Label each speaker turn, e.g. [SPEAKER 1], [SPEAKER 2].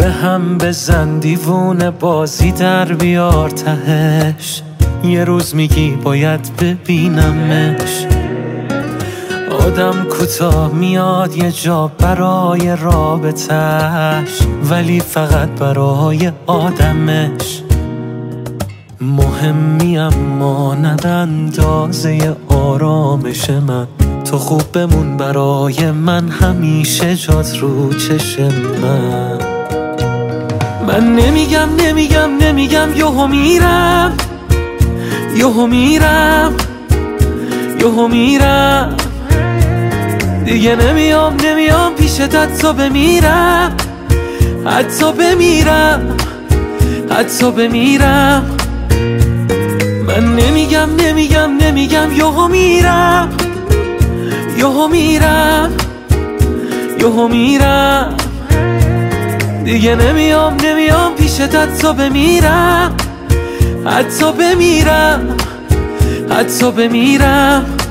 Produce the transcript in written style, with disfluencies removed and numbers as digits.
[SPEAKER 1] به هم بزن دیوونه بازی در بیار تهش، یه روز میگی باید ببینمش. آدم کوتاه میاد یه جا برای رابطش، ولی فقط برای آدمش. مهمی اما نه اندازه آرامش من، تو خوب بمون برای من، همیشه جات رو چشم من نمیگم یهو میرم، یهو میرم، یهو میرم دیگه. نمیام پیشت حتی بمیرم، حتی بمیرم، حتی بمیرم. من نمیگم یهو میرم، یهو میرم، یهو میرم دیگه. نمیام پیشت حتی بمیرم، حتی بمیرم، حتی بمیرم.